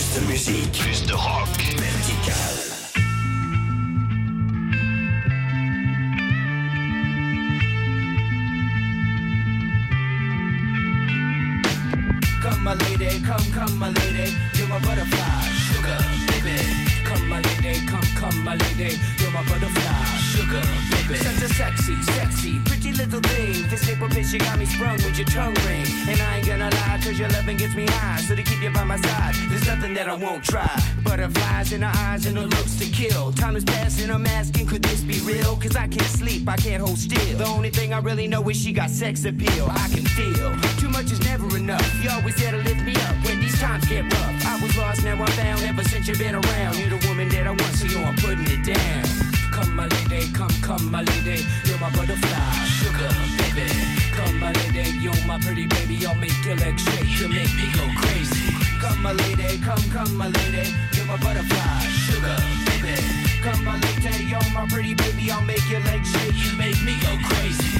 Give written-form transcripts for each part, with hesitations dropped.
Plus de musique, plus de rock. Vertical. Come my lady, come my lady, you're my butterfly, sugar baby. Come my lady, come my lady, you're my butterfly, sugar baby. Such a sexy, pretty little thing. This paper bitch, you got me sprung with your tongue ring. And I ain't gonna lie, cause your loving gets me high. So to keep you by my side, there's nothing that I won't try. Butterflies in her eyes and her looks to kill. Time is passing, I'm asking, could this be real? Cause I can't sleep, I can't hold still. The only thing I really know is she got sex appeal. I can feel, too much is never enough. You always there to lift me up when these times get rough. I was lost, now I'm found, ever since you've been around. You're the woman that I want, so I'm putting it down. Come my lady, come my lady, you're my butterfly, sugar baby. Come my lady, you're my pretty baby, I'll make your legs shake, you make me go crazy. Come my lady, come my lady, you're my butterfly, sugar baby. Come my lady, you're my pretty baby, I'll make your legs shake, you make me go crazy.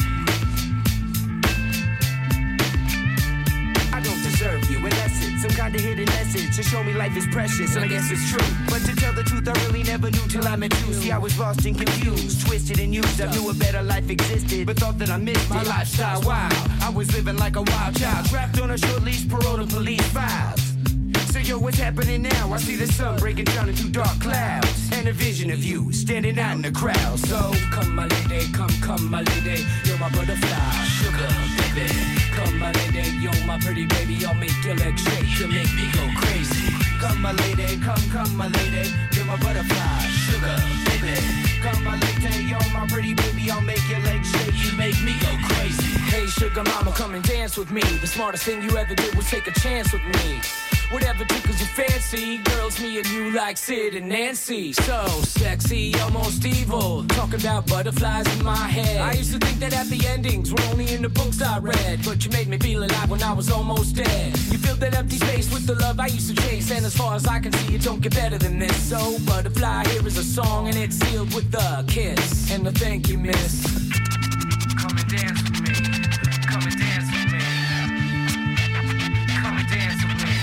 I don't deserve you unless it's some kind of hidden message to show me life is precious, and I guess it's true. But to tell the truth, I really never knew till I met you. See, I was lost and confused, twisted and used. I knew a better life existed, but thought that I missed my lifestyle wild. I was living like a wild child, trapped on a short leash, parole to police files. So yo, what's happening now? I see the sun breaking down into dark clouds, and a vision of you standing out in the crowd. So come my lady, come my lady, you're my butterfly, sugar baby. Come my lady, you're my pretty baby, I'll make your legs shake, you make me go crazy. Come my lady, come my lady, you're my butterfly, sugar baby. Come my lady, you're my pretty baby, I'll make your legs shake, you make me go crazy. Hey sugar mama, come and dance with me. The smartest thing you ever did was take a chance with me. Whatever tickles your fancy, girls, me and you like Sid and Nancy. So sexy, almost evil, talking about butterflies in my head. I used to think that happy endings were only in the books I read, but you made me feel alive when I was almost dead. You filled that empty space with the love I used to chase, and as far as I can see, it don't get better than this. So butterfly, here is a song, and it's sealed with a kiss and a thank you, miss. Come and dance with me, come and dance with me, come and dance with me.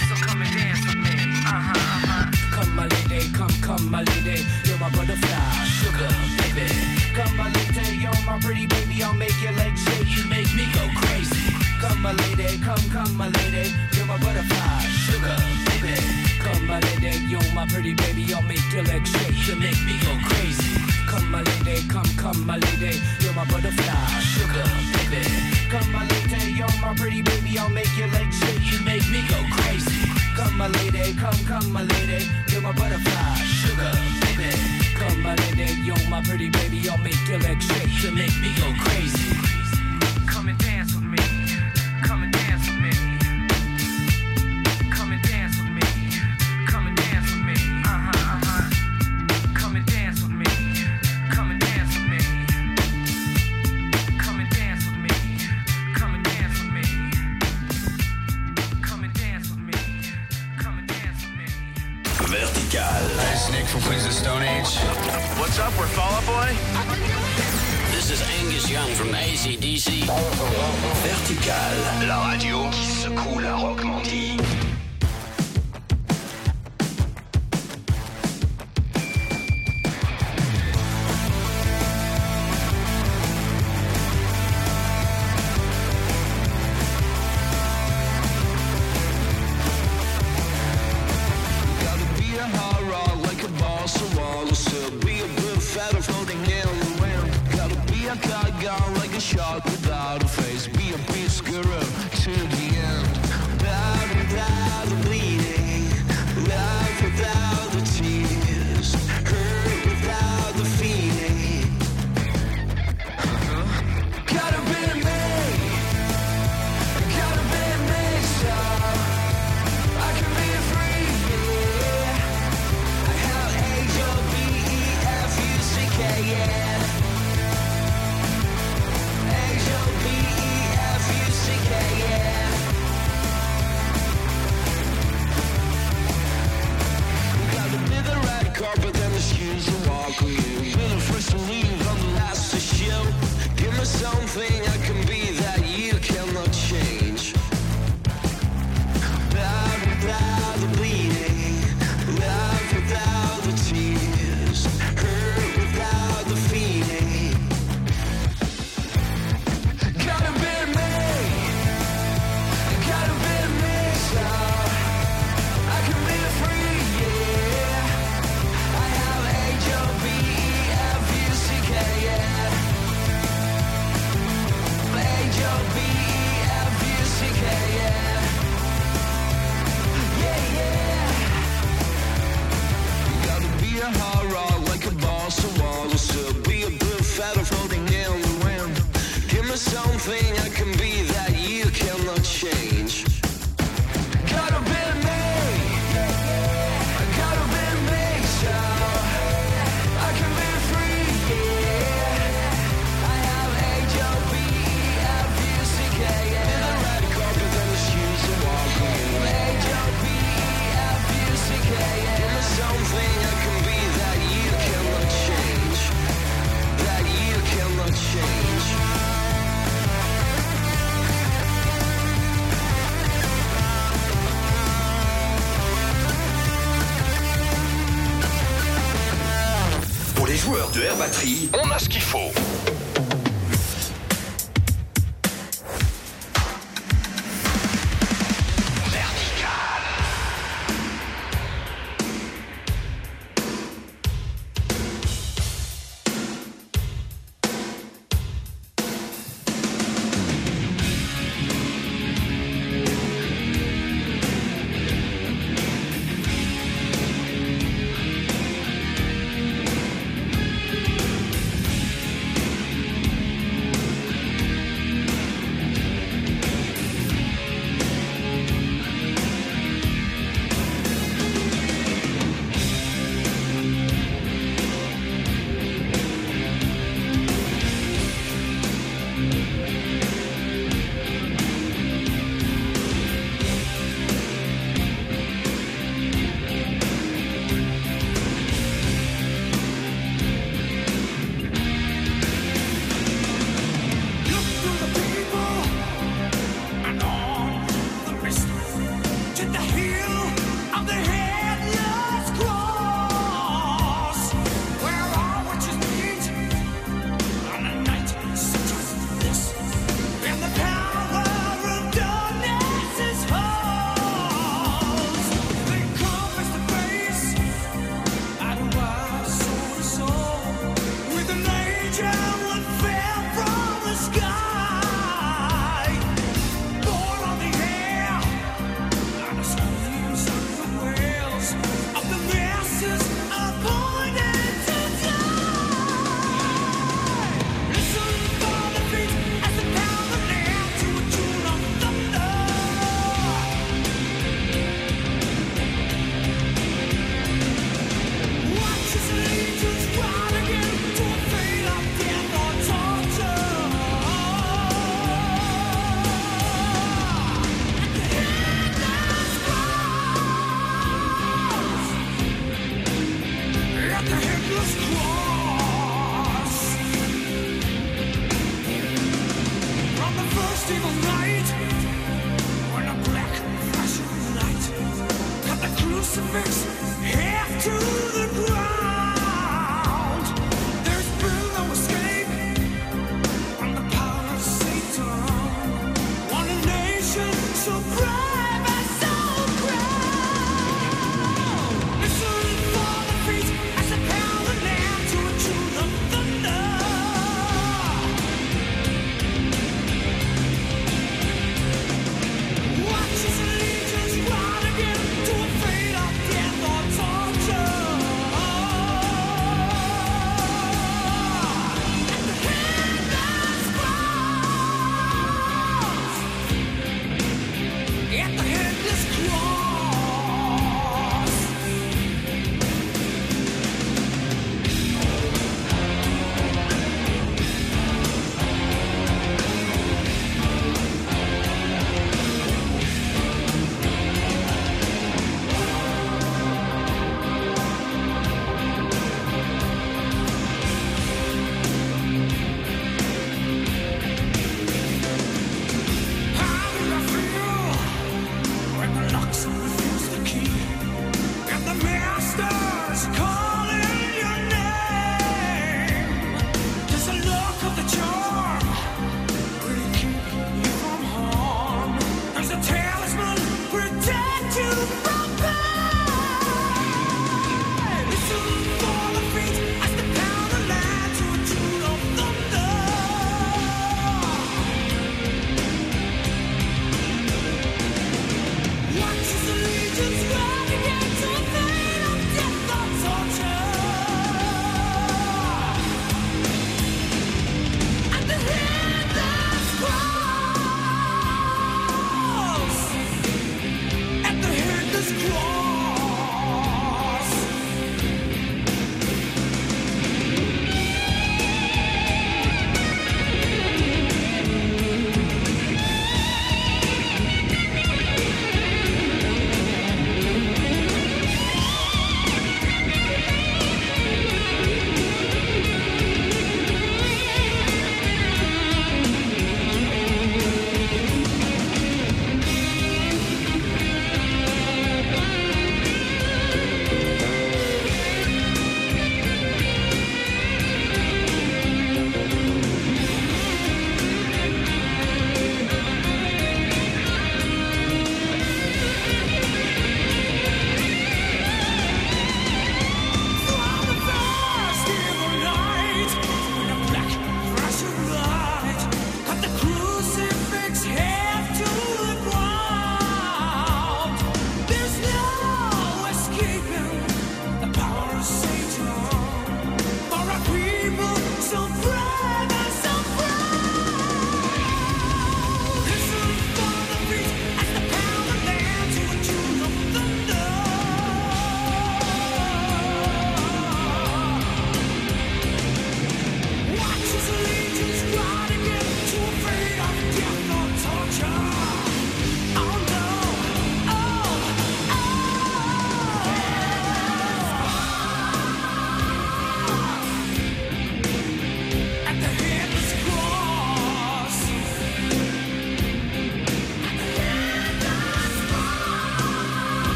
Come my lady, come my lady, you're my butterfly, sugar baby. Come my lady, you're my pretty baby, I'll make your legs shake, you make me go crazy. Come my lady, come my lady, you're my butterfly, sugar baby. Come my lady, you're my pretty baby, I'll make your legs shake, you make me go crazy. Come my lady, come my lady, you're my butterfly, sugar baby. Come my lady, you're my pretty baby, I'll make your legs shake, you make me go crazy. Come my lady, come my lady, you're my butterfly, sugar baby. Come my lady, you're my pretty baby, I'll make your legs shake, you make me go crazy. Come and dance with me, come and dance with me. Come and dance with me, come and dance with me. Come and dance with me, come and dance with me. Come and dance with me, come and dance with me. Come and dance with me. Vertical. Hey, it's Nick from Queens of Stone Age. What's up, we're Fall Out Boy? This is Angus Young from AC/DC. Vertical. La radio qui secoue la Rockmondie. Shark without a face, be a beast guru to the end. Blood without the bleeding, love without the tears, hurt without the feeling. Gotta be me, gotta be me, so I can be free. Yeah. I have H-O-B-E-F-U-C-K, yeah. Carpet and the shoes to walk with you. You're the first to leave, I'm the last to show. Give me something I can be that you cannot change. Blood without the bleed. something I can be that you cannot change. Gotta be me, gotta be me, so I can be free, yeah. I have H-O-P-E-F-U-C-K, yeah. In the red carpet and the shoes to walk in. H-O-P-E-F-U-C-K, yeah. There's something I can be that you cannot change, that you cannot change. Pour les joueurs de Air Batterie, On a ce qu'il faut.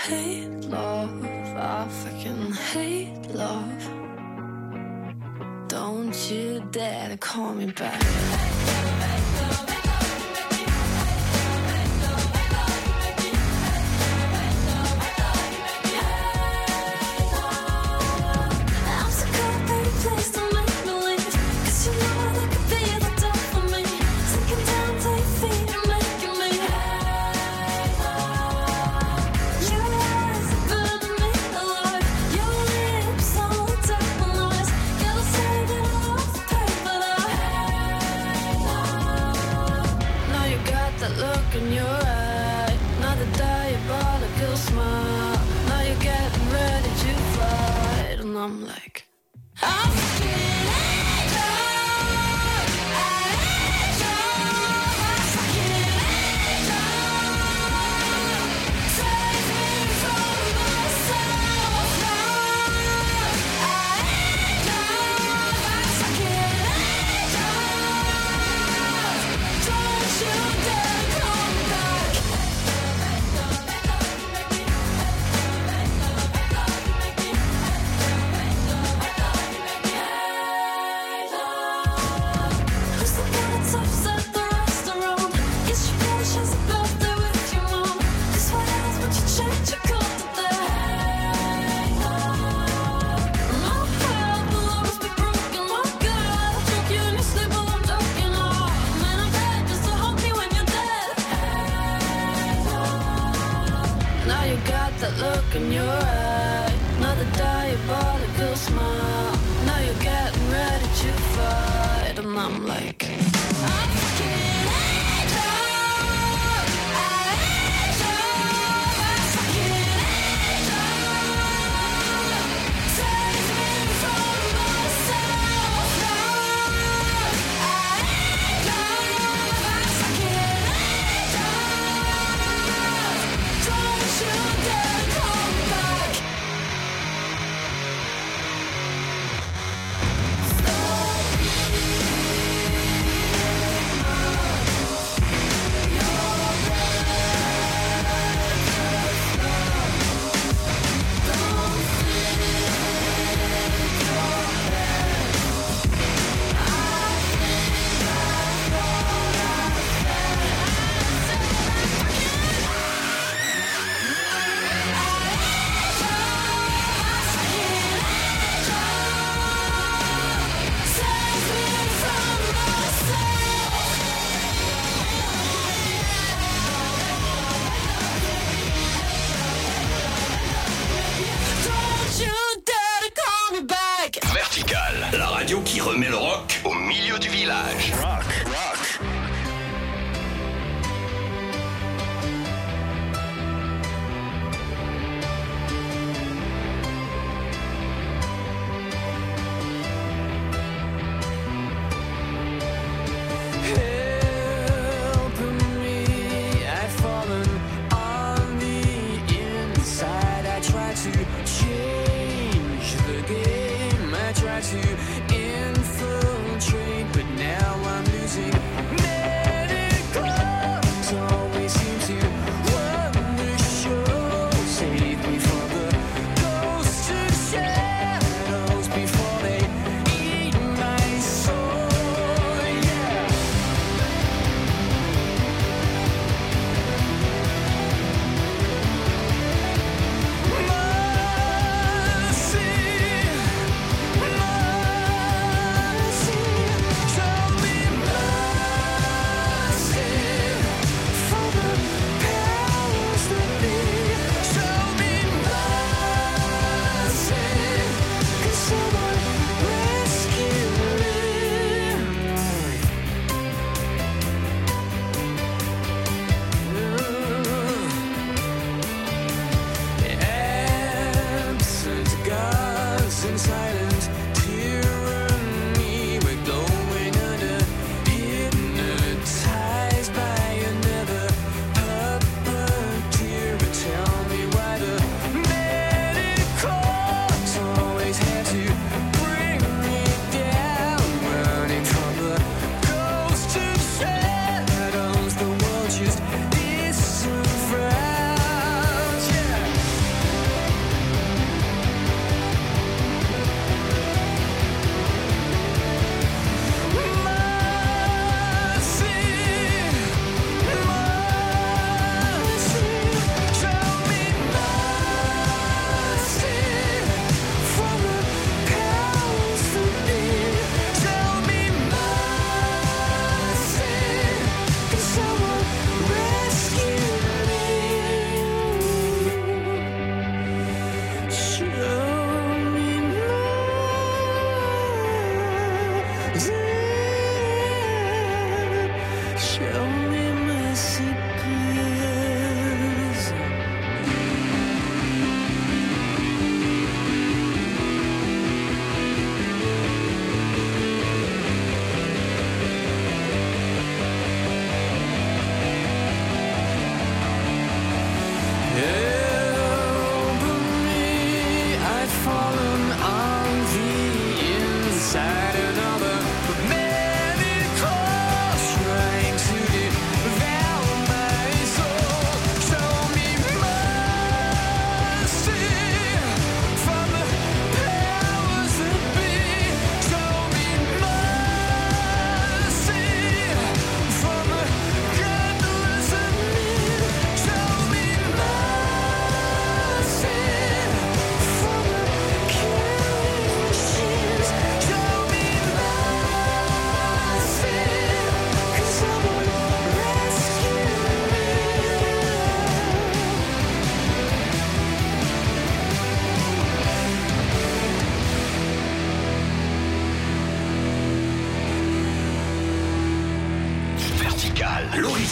hate love. I fucking hate love. Don't you dare to call me back. In your eye, another diabolical smile. Now you're getting ready to fight, and I'm like, I'm fucking angel. Save me from myself now. Don't you dare come back. Who's the guy that's upset the restaurant? Guess you got a chance to birthday with your mom. 'Cause what else would you change your call to that? My heart will always be broken. My God, I'll choke you in your sleep while I'm joking. Oh, man, I'm dead just to hold me when you're dead. Now you got that look in your eye, another diabolical smile. Now you're getting ready to fight, and I'm like, I'm fucking angel. Save me from myself now. Don't you dare come back. Save me from myself. Don't you dare to call me back. Vertical, la radio qui remet le rock au milieu du village. Rock, rock. Helping me, I've fallen on the inside. I try to change the game, I try to infiltrate, but now I'm losing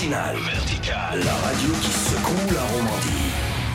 matinale. Vertical. La radio qui secoue la Romandie.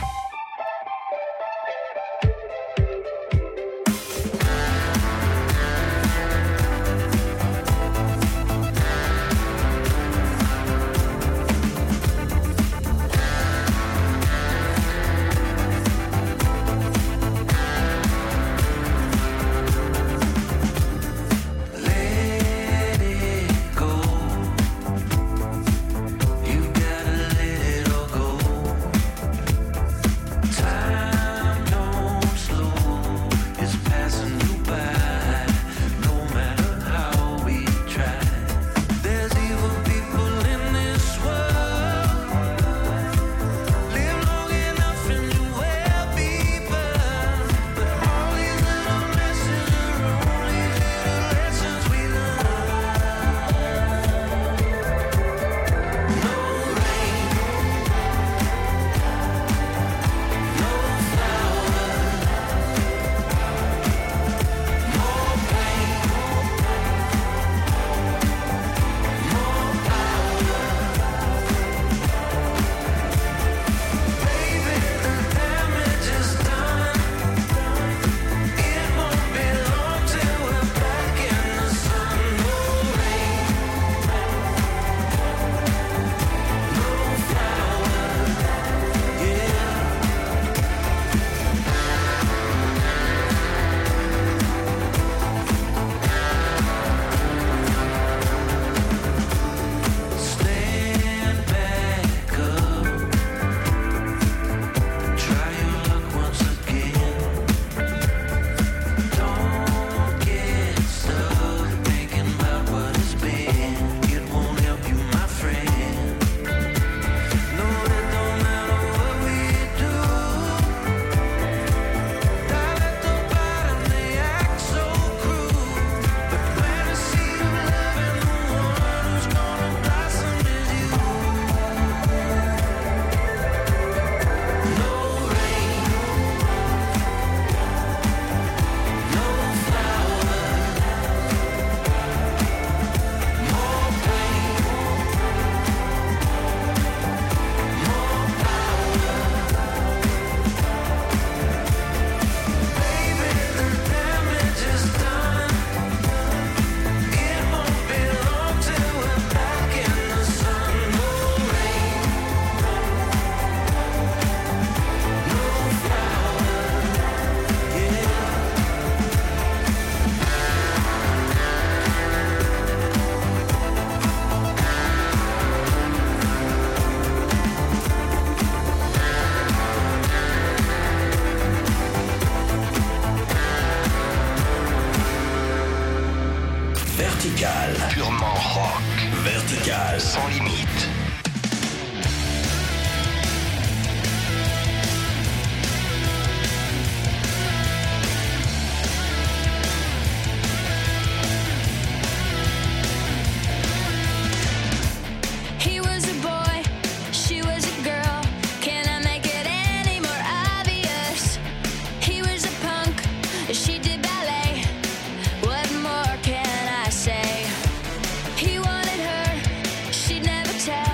Vertical. Purement rock. Vertical. Sans limite. He was a boy, she was a girl. Can I make it any more obvious? He was a punk, she did ballet. What more can I say? He wanted her, she'd never tell.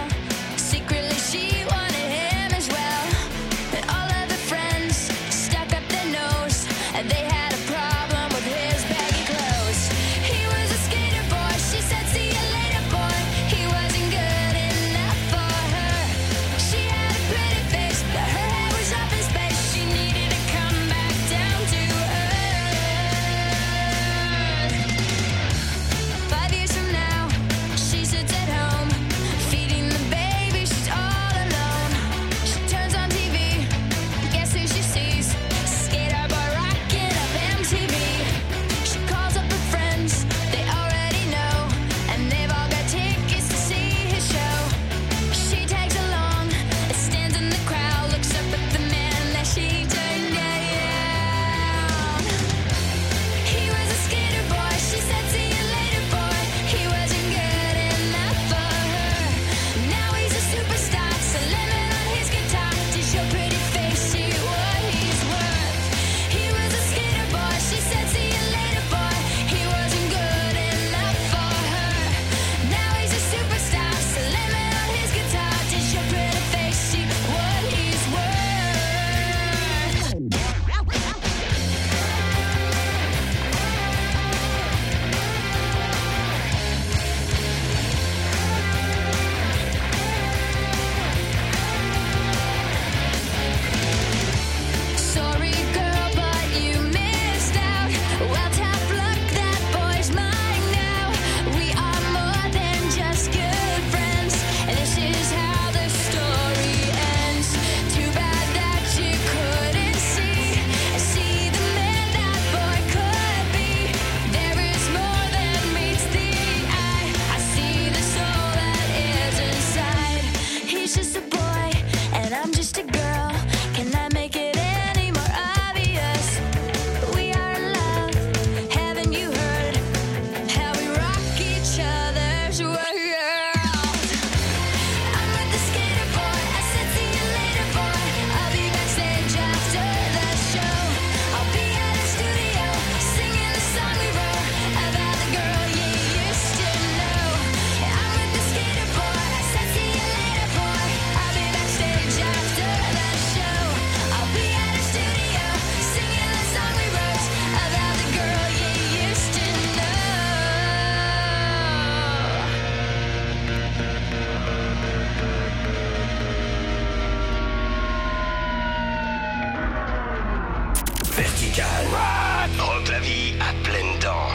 Vertical. Rock la vie à pleines dents.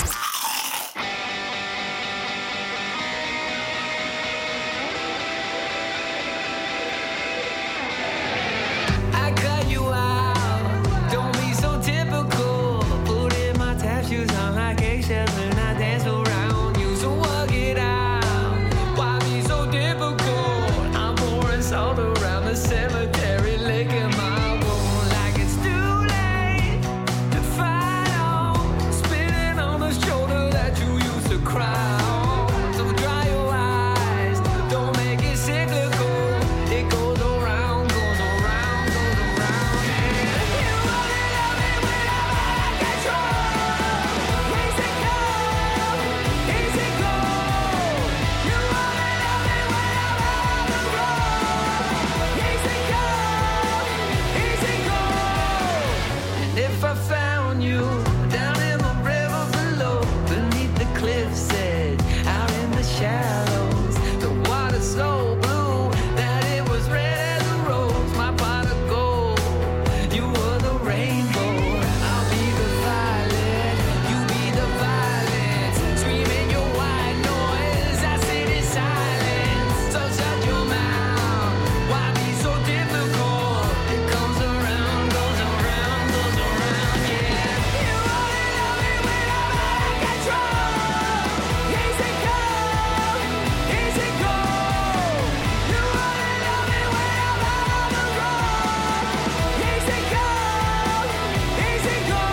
I cut you out. Don't be so typical. Put in my tap shoes on like eggshells and I dance around you. So work it out. Why be so difficult? I'm pouring salt around the cemetery, licking my wound like it's too late to fight on. Spinning on the shoulder that you used to cry on. So dry your eyes. Don't make it cyclical. It goes around, goes around, goes around. And you only love me when I'm out of control. Easy come, easy go. You only love me when I'm out of control. Easy come, easy go. And if I found you down in the river below, beneath the cliff's edge, out in the shallows, the water's so blue that it was red as a rose, my pot of gold. You were the rainbow, I'll be the violet, you be the violence. Screaming your white noise, I sit in silence. So shut your mouth, why be so difficult? It comes around, goes around, goes around, yeah. You only love me when I'm out of control. Easy come, easy go. You only love me when I'm out of control. Easy come, easy go.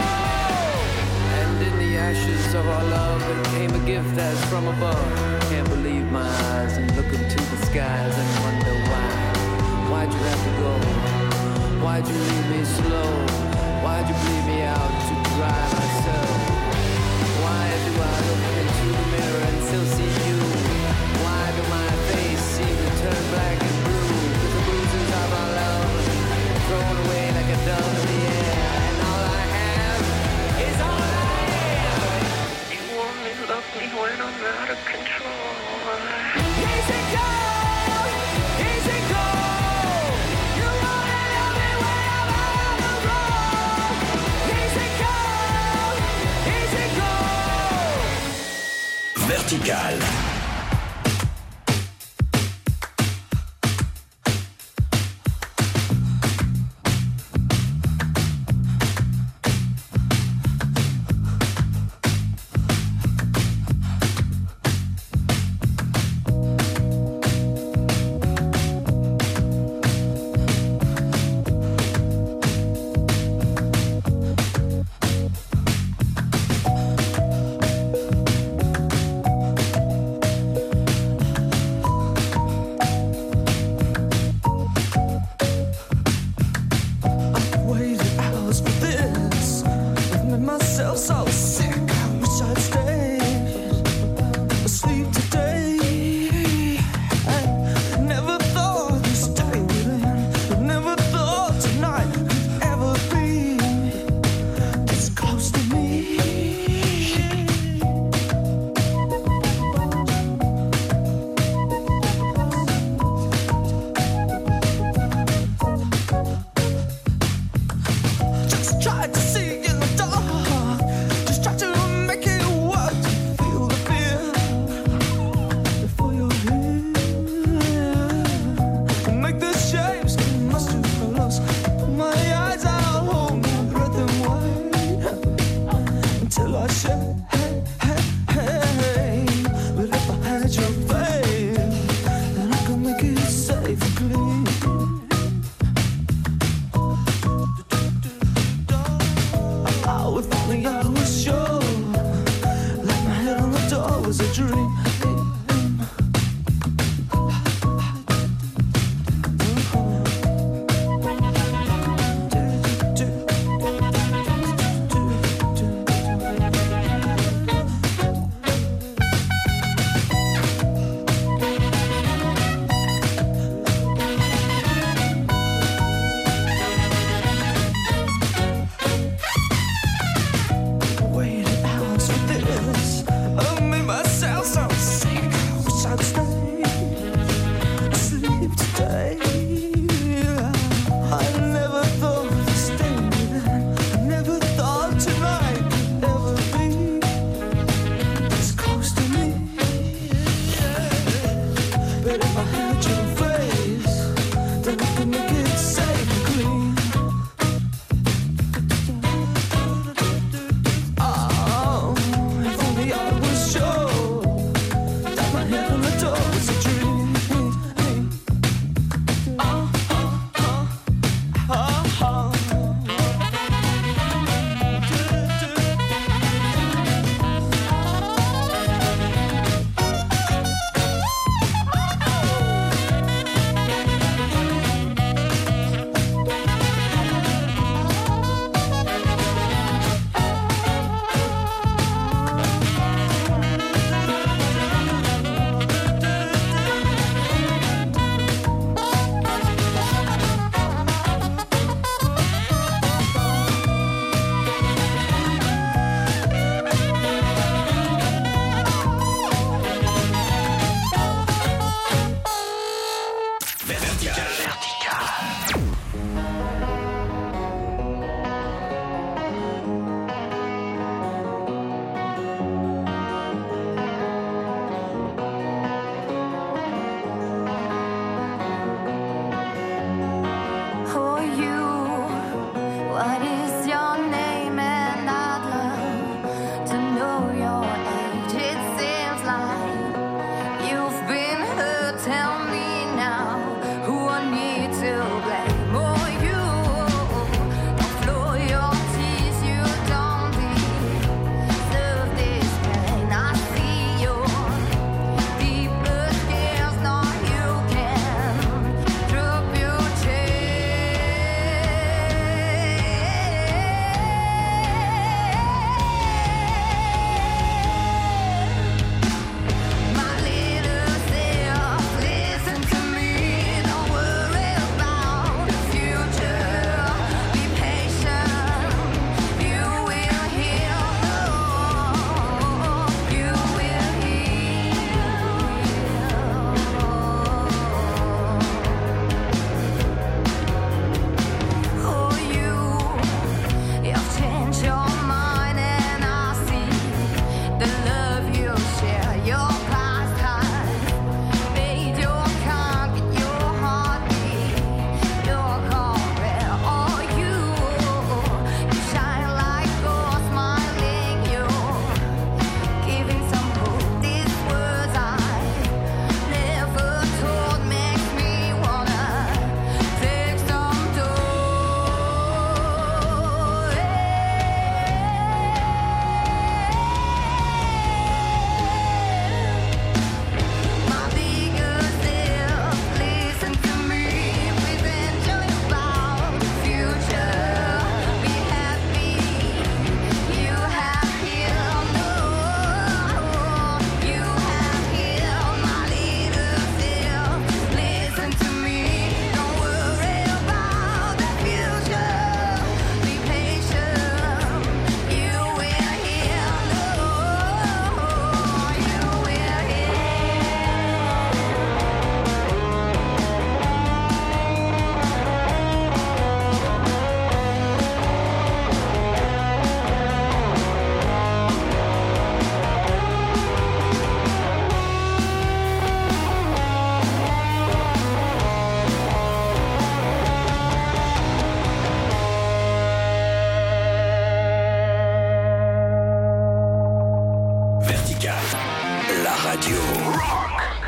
And in the ashes of our love, there came a gift that's from above. Can't believe my eyes and look into the skies and wonder why. Why'd you have to go? Why'd you leave me slow? Why'd you bleed me out to dry myself? Why do I look into the mirror and still see you? Why do my face seem to turn black and blue? 'Cause the bruises of our love thrown away like a dove in the air. And all I have is all I am. You only love me when I'm out of control. Easy go, easy go. You only love me when I'm out of control. Easy go, easy go. Vertical. Waited hours for this. I've made myself so sick. I wish I'd stayed asleep today. I never thought this day would end. Never thought tonight could ever be this close to me. Just tried to see in the dark. Just tried to make it work. To feel the fear before you're here. Make the shapes come much too close. Put my eyes out, hold my breath and wait until I say, hey, hey, hey. But if I had your faith, then I could make it safe and clean. If only I was sure, like my head on the door was a dream. radio. Rock!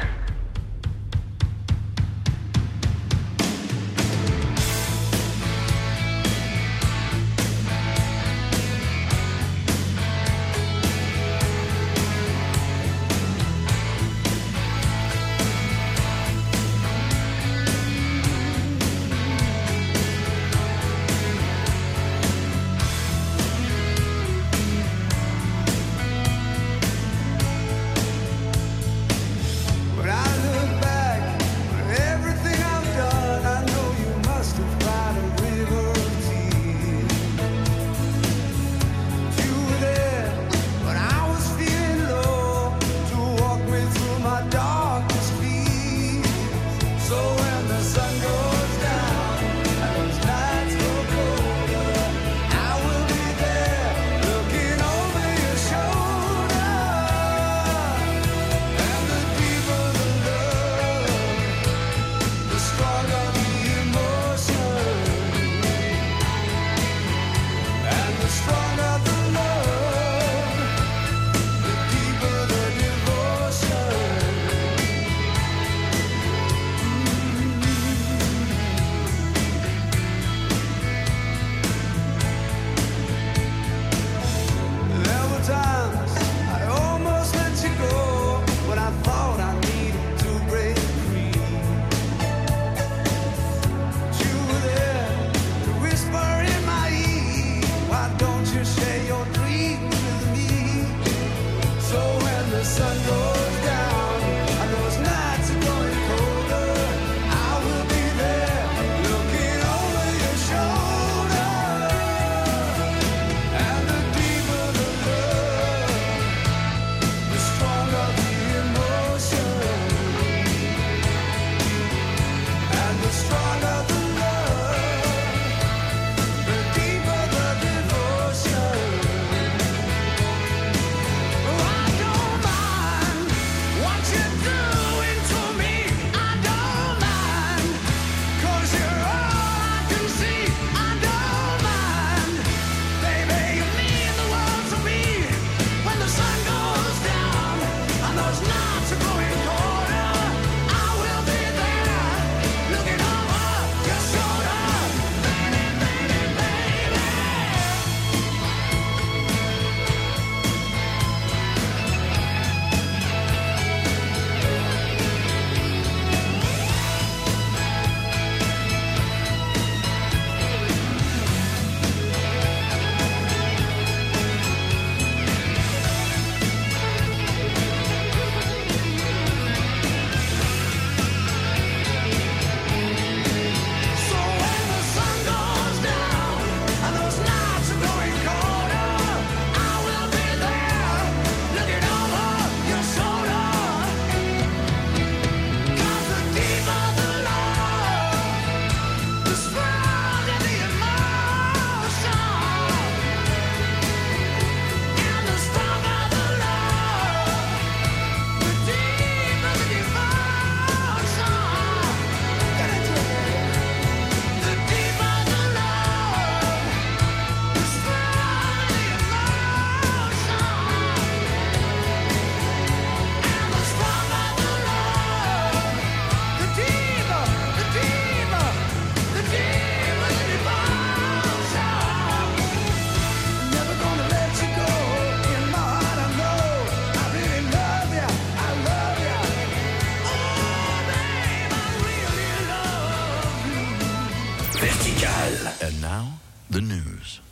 And now, the news.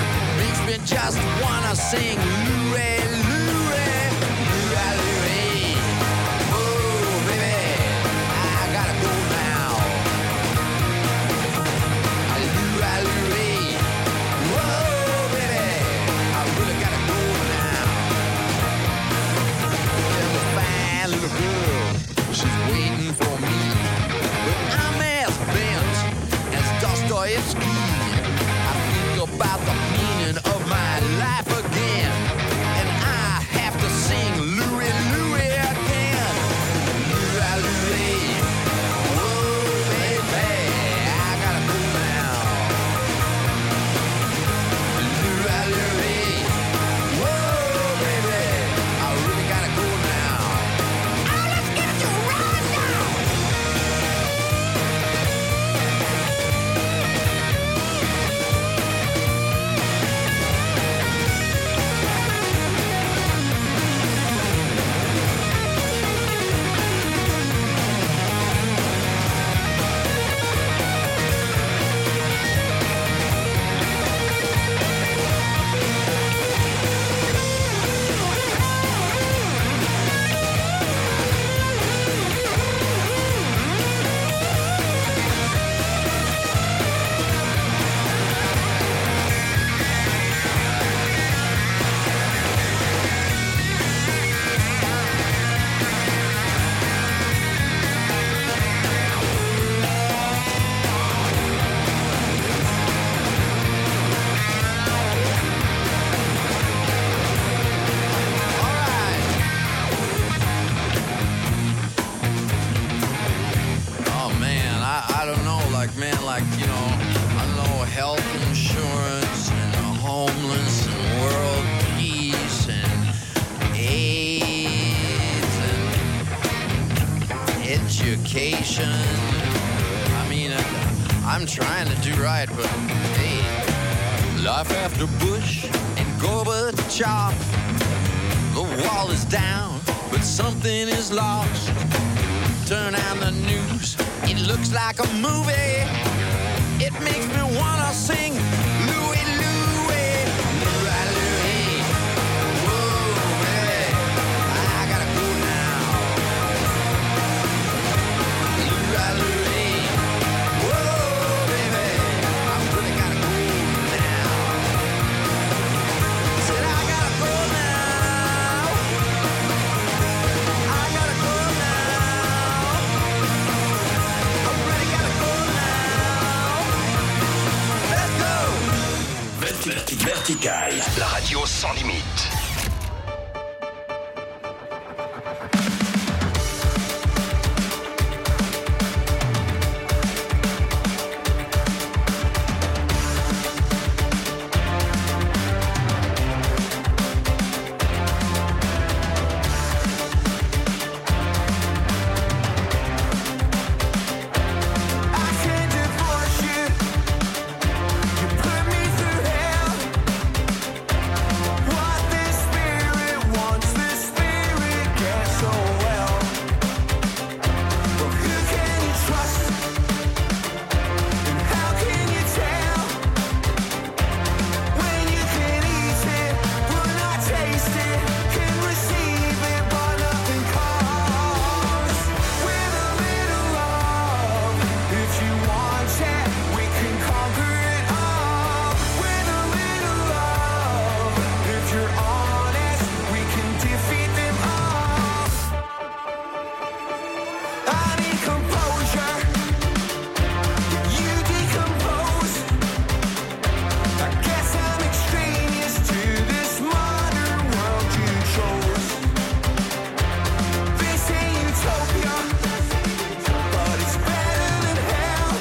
Just wanna sing Louie, Louie, Louie, Louie. vacation. I mean, I'm trying to do right, but hey, life after Bush and Gorbachev. The wall is down, but something is lost. Turn on the news, it looks like a movie. It makes me wanna sing Louie, Louie, Louie, Louie. Whoa, baby, I gotta go now. Louie, Louie. Whoa, baby, I really gotta go now. Said I gotta go now. I gotta go now. I really gotta go now. Let's go. Vertical, la radio sans limite. I can't divorce you. You put me through hell. What this spirit wants, this spirit gets so well. But who can you trust? And how can you tell? When you can eat it, but not taste it. Can receive it, but nothing comes. With a little love, if you want it, we can conquer it all. With a little love, if you're honest, we can defeat them all. I need composure. You decompose. I guess I'm extraneous to this modern world you chose. This ain't utopia, but it's better than hell.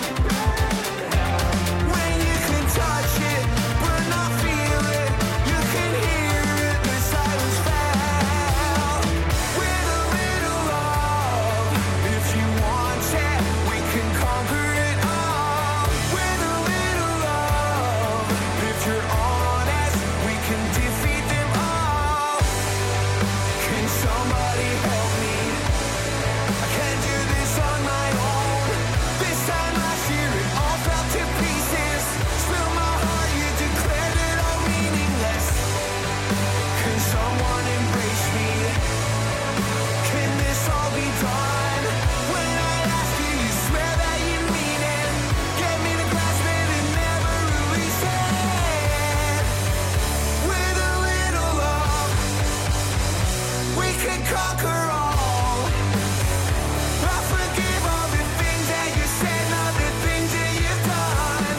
When you can touch it, but not feel it, you can hear it, the silence fell. With a little love, if you want it, we can conquer it all. With a little love, if you're honest, we can defeat them all. Can somebody help me? I can't do this on my own. This time last year it all fell to pieces. Spill my heart, you declared it all meaningless. Can someone embrace me? Can this all be done? When I ask you, you swear that you mean it. Get me to grasp it and never release it. With a little love, we can conquer all. I forgive all the things that you said, not the things that you've done.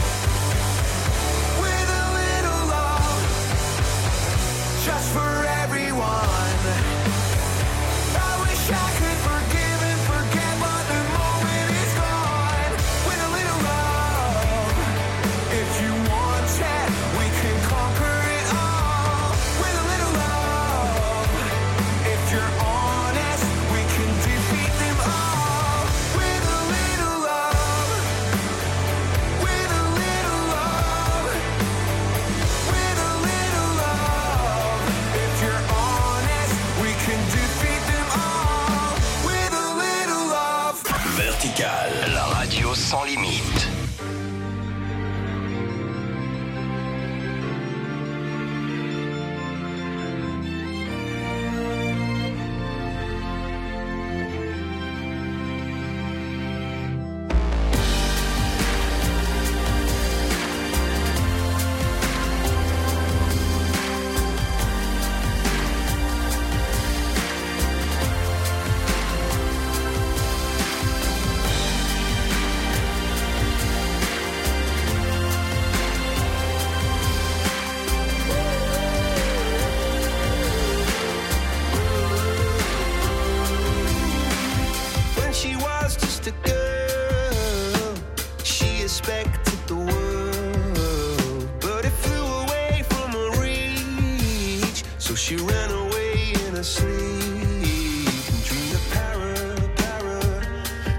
With a little love, just for everyone. I wish I could forgive and forget, but the moment is gone. With a little love, if you want it, we can conquer it all. With a little love, if you're honest, we can defeat them all. With a little love, with a little love, with a little love, if you're honest, we can defeat them all. With a little love. Vertical, la radio sans limite. When she was just a girl, she expected the world, but it flew away from her reach. So she ran away in her sleep and dreamed of para,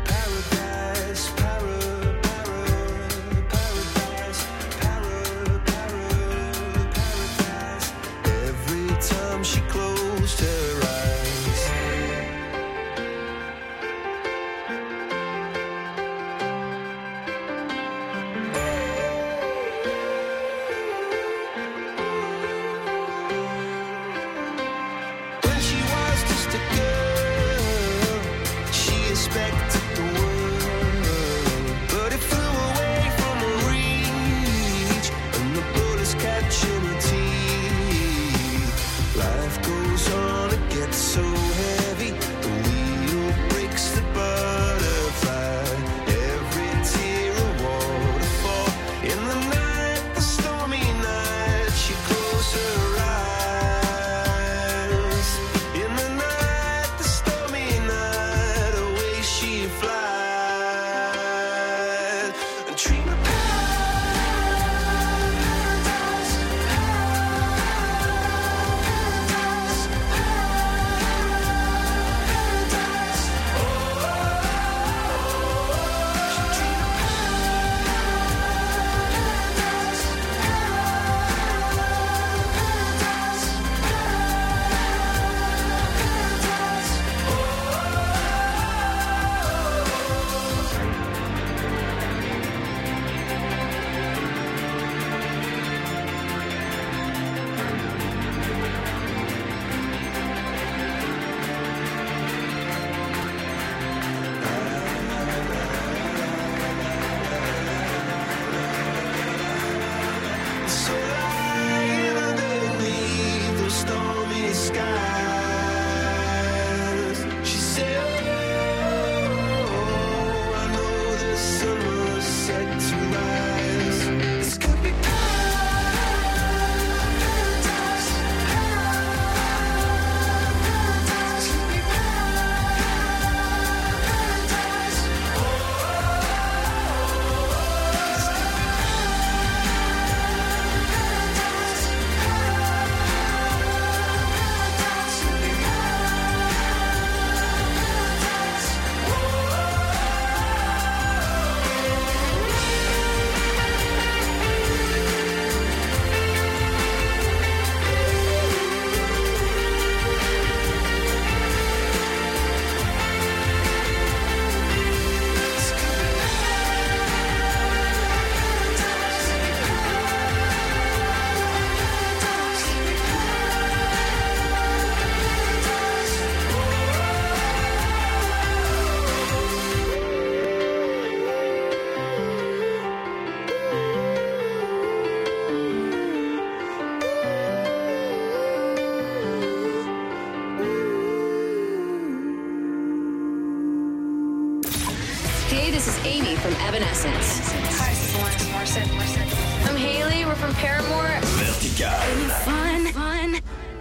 from Evanescence. Hi, this is Alanis Morissette. I'm Haley. We're from Paramore. Vertical. Fun, fun.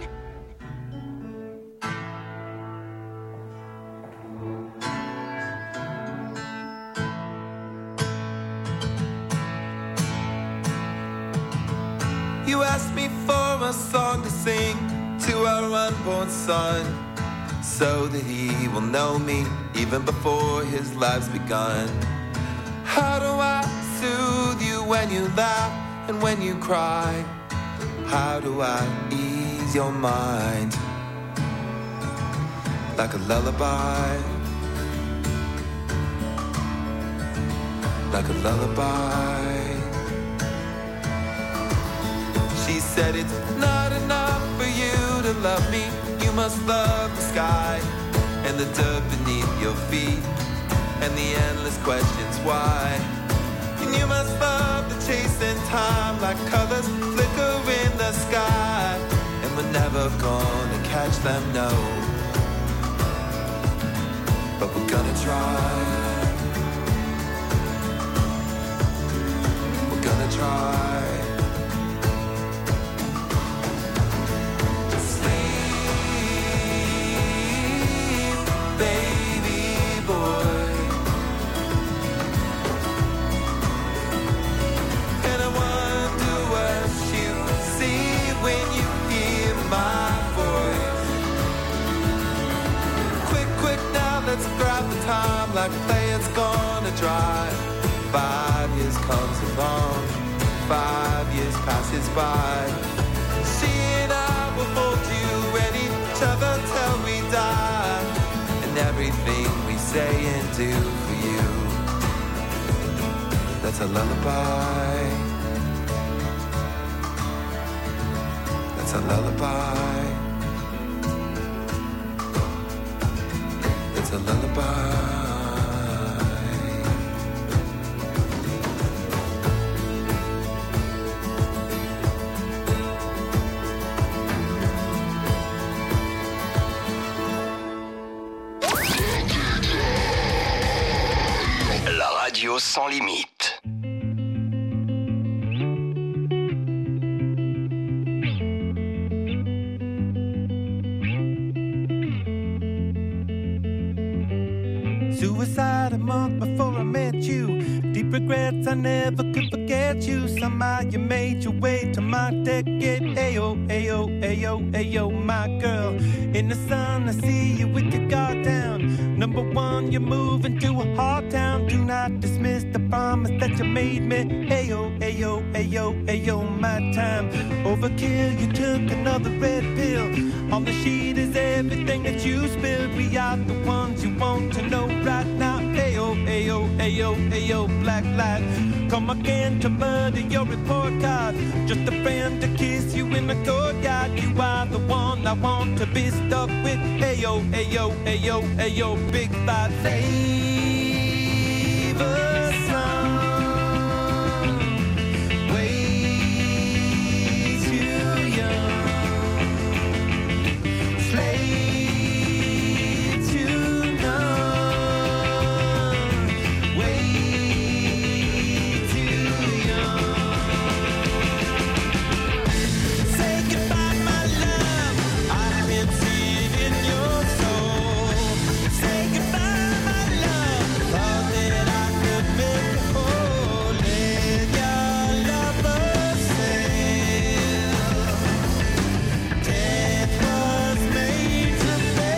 You asked me for a song to sing to our unborn son, so that he will know me even before his life's begun. How do I soothe you when you laugh and when you cry? How do I ease your mind? Like a lullaby, like a lullaby. She said it's not enough for you to love me. You must love the sky and the dirt beneath your feet and the endless questions why. And you must love the chase in time like colors flicker in the sky. And we're never gonna catch them, no. But we're gonna try. We're gonna try. Let's grab the time like a play it's gonna drive. 5 years comes along, 5 years passes by. She and I will hold you and each other till we die. And everything we say and do for you, that's a lullaby. That's a lullaby. A lullaby. La radio sans limite. Suicide a month before I met you. Deep regrets, I never could forget you. Somehow you made your way to my decade. Ayo, ayo, ayo, ayo, my girl. In the sun, I see you with your guard down. Number one, you're moving to a hard town. Do not dismiss the promise that you made me. Ayo, ayo, ayo, ayo, my time. Overkill, you took another red pill. On the sheet is everything that you spilled. We are the ones you want to know right now. Ayo, ayo, ayo, ayo, black light. Come again to murder your report card. Just a friend to kiss you in the courtyard. You are the one I want to be stuck with. Ayo, ayo, ayo, ayo, big fight. Save a song. Way too young. Slave too numb. Way too young. Say goodbye, my love. I've been seeing in your soul. Say goodbye, my love. Thought that I could make you whole. Let your lover sail. Death was made to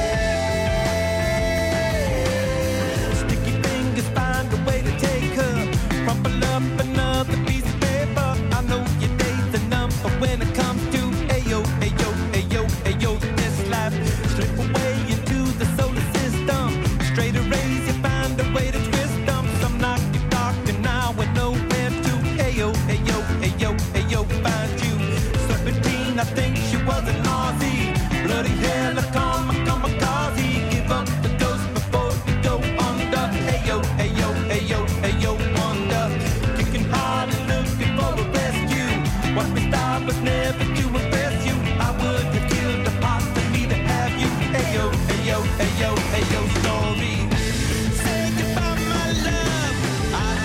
fail. Sticky fingers find a way to take her. Crumple up another piece of paper. I know your days are numbered when it comes to ayo, ayo, ayo, ayo, this life. Slip away into the solar system. Straight arrays, you find a way to twist them. Some knock you dark and now with nowhere to. Ayo, ayo, ayo, ayo, find you. 17, I think she was an Aussie. Bloody hell, I call my kamikaze. Give up the ghost before you go under. Ayo, ayo, ayo, ayo, wonder. Kicking hard and looking for a rescue. Watch me stop, but never to impress you. I would have killed the part for me to have you. Ayo, ayo, ayo, ayo, story. Say goodbye, my love. I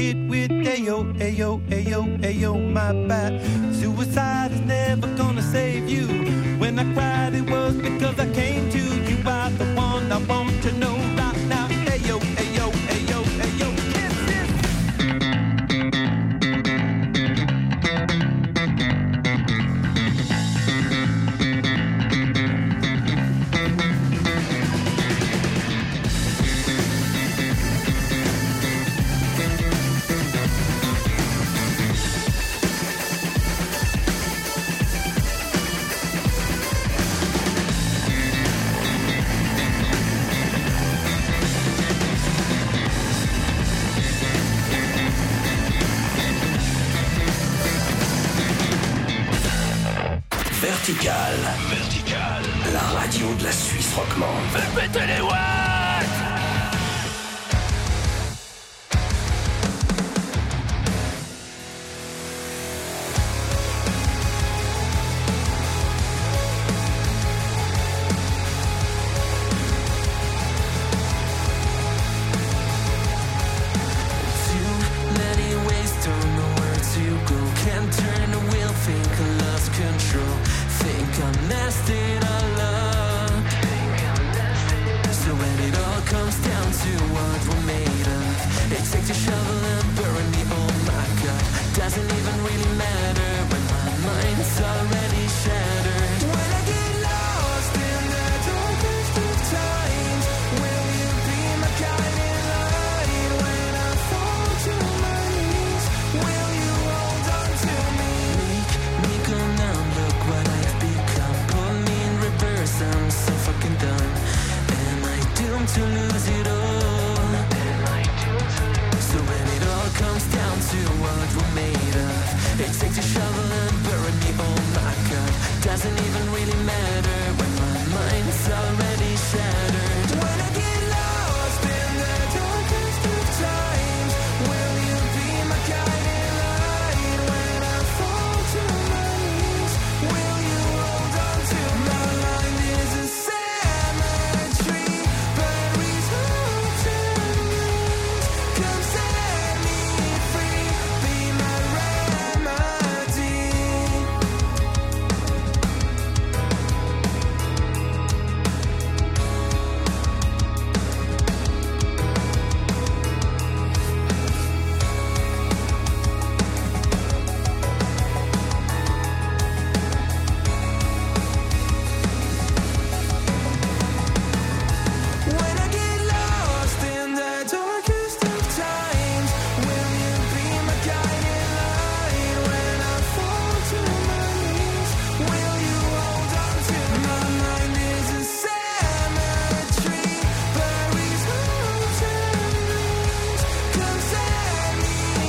it with ayo, ayo, ayo, ayo, my bad. Suicide is never gonna save you. When I cried, it was because I came to you. Are the one I want to know right now. Ayo, ayo, ayo, ayo, kiss this. Vertical, la radio de la Suisse romande. Fais péter les watts! It takes a shovel and bury me, oh my God. Doesn't even really matter.